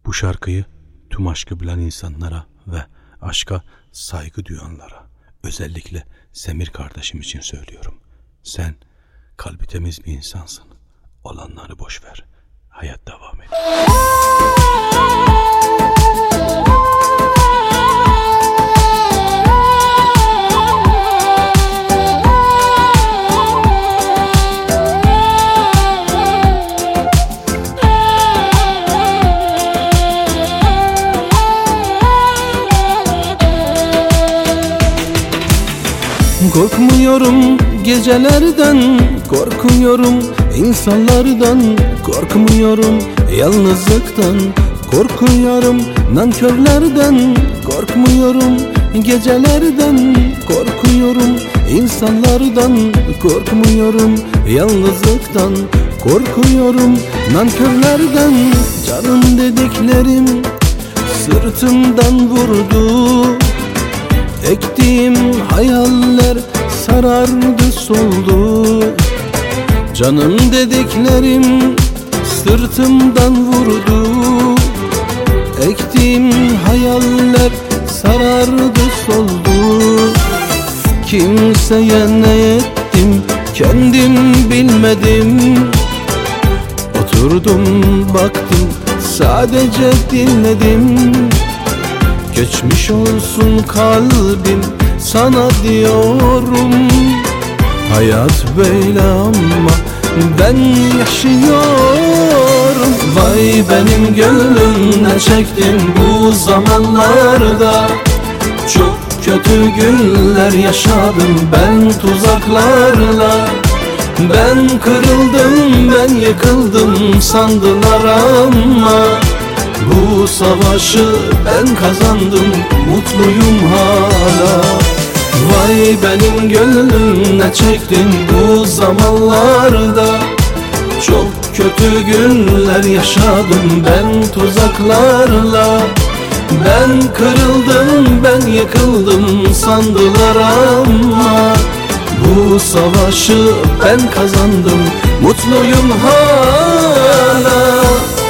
Bu şarkıyı tüm aşkı bilen insanlara ve aşka saygı duyanlara, özellikle Semir kardeşim için söylüyorum. Sen kalbi temiz bir insansın. Olanları boş ver. Hayat devam et. Korkmuyorum gecelerden, korkmuyorum insanlardan, korkmuyorum yalnızlıktan, korkuyorum nankörlerden, korkmuyorum gecelerden, korkuyorum insanlardan, korkmuyorum yalnızlıktan, korkuyorum nankörlerden. Canım dediklerim sırtımdan vurdu, ektiğim hayaller sarardı soldu. Canım dediklerim sırtımdan vurdu, ektiğim hayaller sarardı soldu. Kimseye ne ettim kendim bilmedim, oturdum baktım sadece dinledim. Geçmiş olsun kalbim sana diyorum, hayat böyle ama ben yaşıyorum. Vay benim gönlüm ne çektim bu zamanlarda, çok kötü günler yaşadım ben tuzaklarla. Ben kırıldım, ben yıkıldım sandılar ama bu savaşı ben kazandım, mutluyum hala. Vay benim gönlüm ne çektin bu zamanlarda, çok kötü günler yaşadım ben tuzaklarla. Ben kırıldım, ben yıkıldım sandılar ama bu savaşı ben kazandım, mutluyum hala.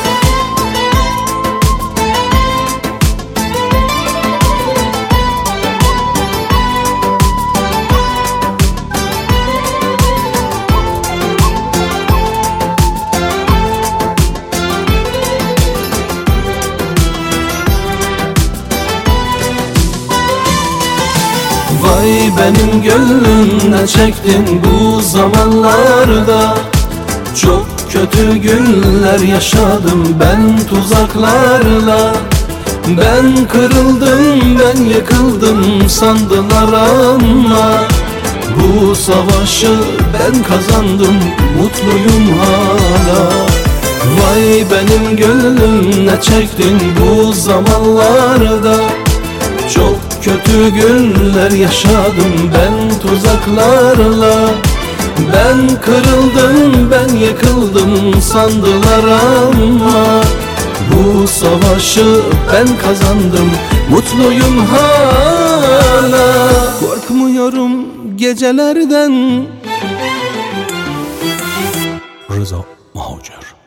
Vay benim gönlüm ne çektin bu zamanlarda, çok kötü günler yaşadım ben tuzaklarla. Ben kırıldım, ben yıkıldım sandılar ama bu savaşı ben kazandım, mutluyum hala. Vay benim gönlüm ne çektin bu zamanlarda, çok kötü günler yaşadım ben tuzaklarla. Ben kırıldım, ben yıkıldım sandılar ama bu savaşı ben kazandım, mutluyum hala. Korkmuyorum gecelerden. Rıza Maucar.